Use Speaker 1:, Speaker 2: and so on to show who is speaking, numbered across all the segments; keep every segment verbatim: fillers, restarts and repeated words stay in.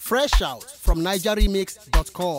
Speaker 1: Fresh out from niger remix dot com.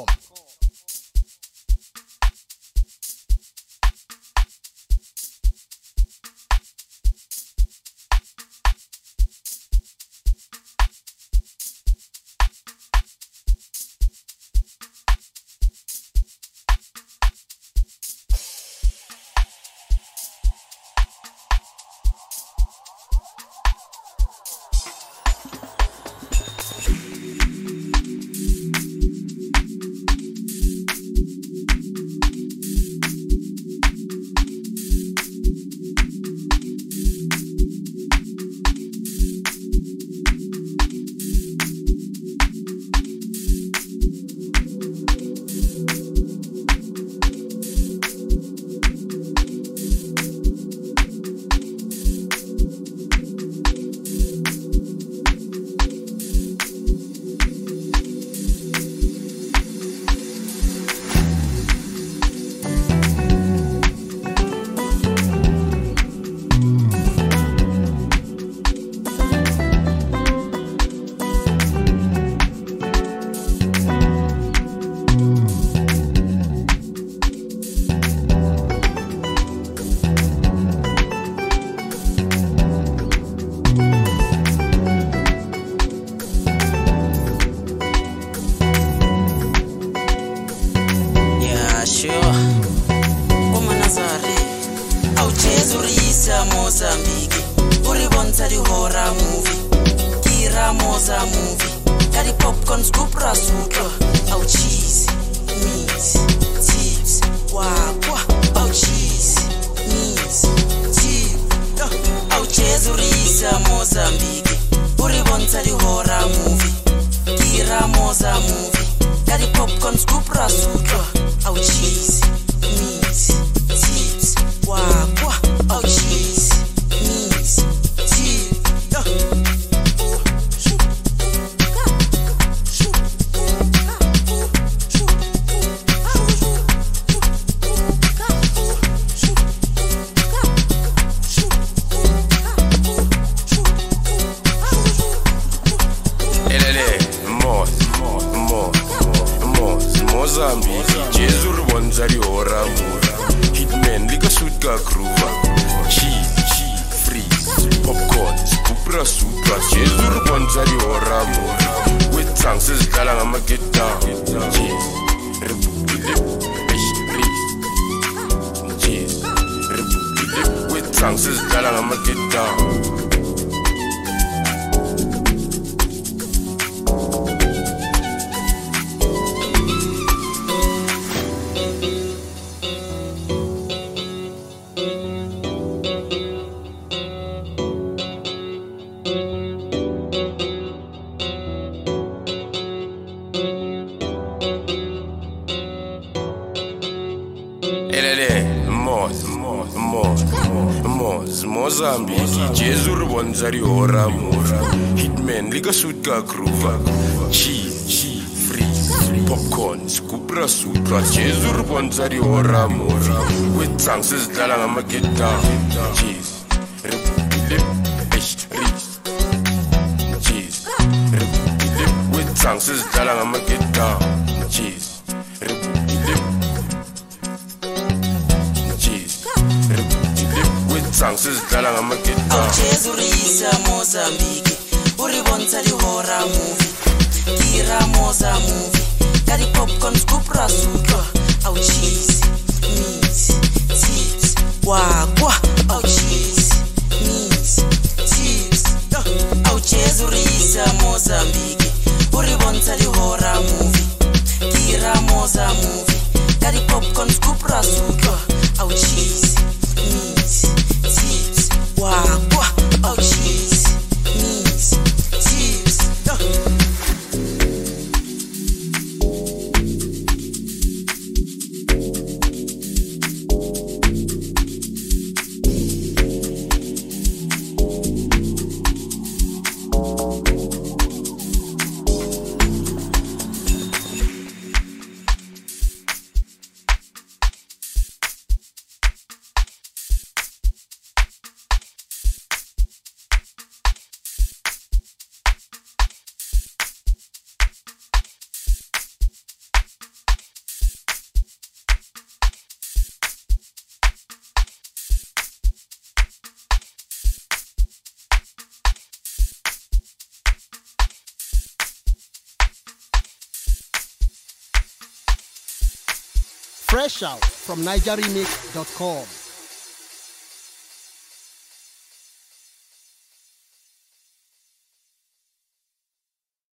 Speaker 2: Mozambique, uri bonza di horror movie, Kira Moza movie, cari popcorn scoop rasuka, au cheese, meat, chips, wagwa, au cheese, meat, chips, au cheese urisa Mozambique, uri bonza di horror movie, Kira Moza movie, cari popcorn scoop rasuka, au cheese, meat, chips, wagwa, au cheese.
Speaker 3: Mozambique, Jesus bonza di ora mura. Hitman, liga sutka groova. Cheese, cheese, freeze, popcorn, supra, supra. Jesus bonza di ora mura. With tanks is dala I'ma get down. Cheese, republic, fish, freeze. Cheese, republic. With tanks is dala I'ma get down. Mozambique, Jesus bonza di ora mura. Hitman, liga sutka groova. Cheese, cheese, freeze, popcorn, supra, supra. Jesus bonza di ora mura. With tanks is dala I'ma get down. Cheese, republic, fish, freeze. Cheese, republic. With tanks is dala I'ma get down. Cheese, republic. Cheese, republic. With tanks is dala I'ma get down.
Speaker 2: Au cheese urisa Mozambique, uri bonza di horror movie, Kira Moza movie, cari popcorn scoop rasuka, au cheese, meat, chips, wagwa, au cheese, meat, chips, au cheese urisa Mozambique, uri bonza di horror movie, Kira Moza movie, cari popcorn scoop rasuka, au cheese, meat, chips, wagwa, au cheese, meat, chips.
Speaker 1: Fresh out from niger remix dot com.